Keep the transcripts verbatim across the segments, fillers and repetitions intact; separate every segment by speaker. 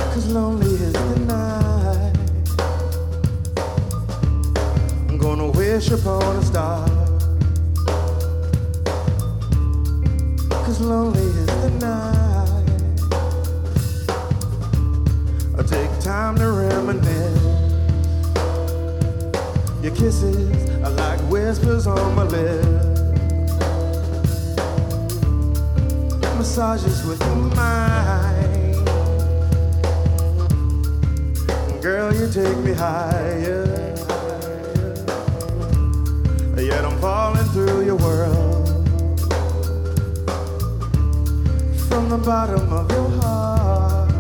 Speaker 1: 'cause lonely is the night. I'm gonna wish upon a star, 'cause lonely is the night. I take time to reminisce. Your kisses are like whispers on my lips. Massages with your mind. Girl, you take me higher. Yet I'm falling through your world. From the bottom of your heart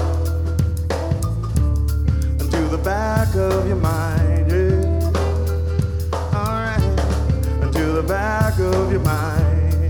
Speaker 1: to the back of your mind, yeah. Alright, to the back of your mind.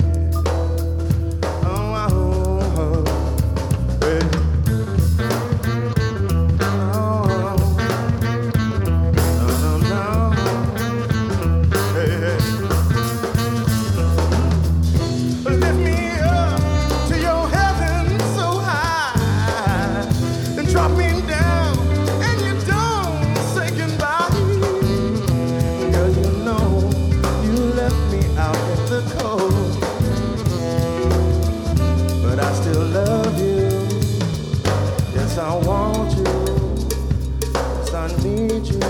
Speaker 1: I want you, yes I need you.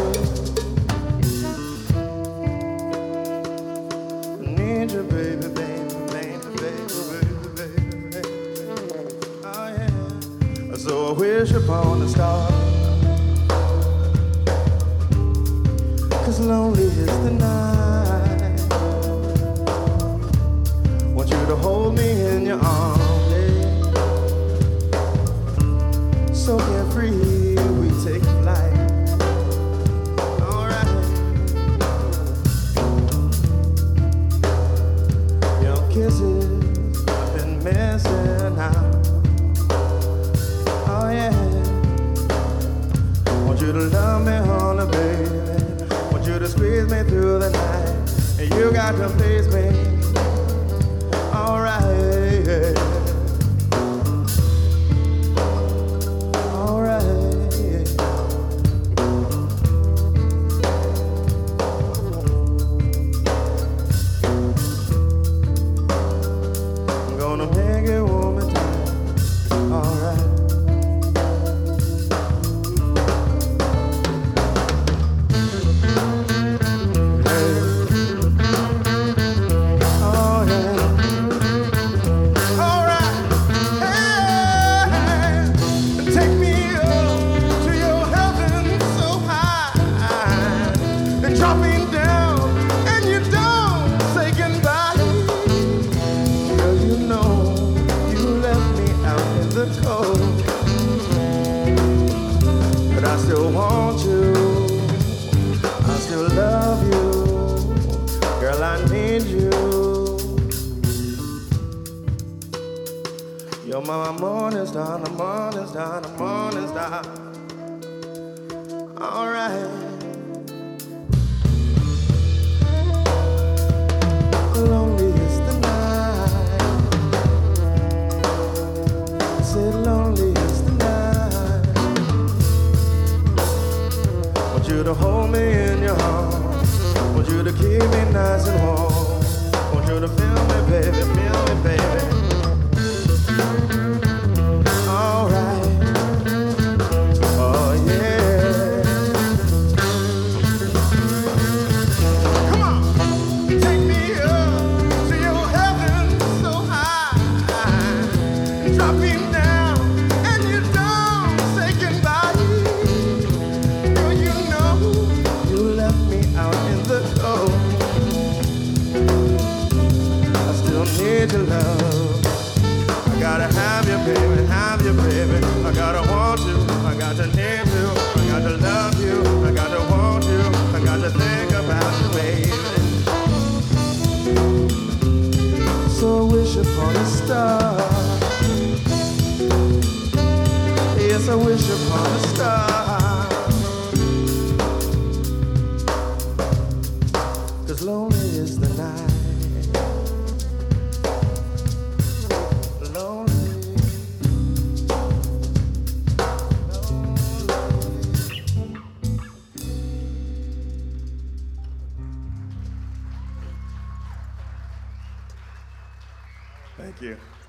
Speaker 1: I need you, baby, baby, baby, baby, baby, baby, baby. Oh yeah. So I wish upon a star, 'cause lonely is the night. Want you to hold me in your arms. So carefree, we take flight. Alright. Your kisses, I've been missing out. Oh yeah. Want you to love me, honey, baby. Want you to squeeze me through the night. And you got to please me. Alright. Yeah. You're my morning star, the morning star, the morning star. Alright. Lonely is the night. I said lonely is the night. Want you to hold me in your arms. Want you to keep me nice and warm. Want you to feel me, baby, feel me, baby. Need your love. I gotta have you, baby, have you, baby. I gotta want you, I got to need you, I got to love you, I got to want you, I got to think about you, baby. So I wish upon a star. Yes, I wish upon a star. 'Cause lonely is the night. Thank you.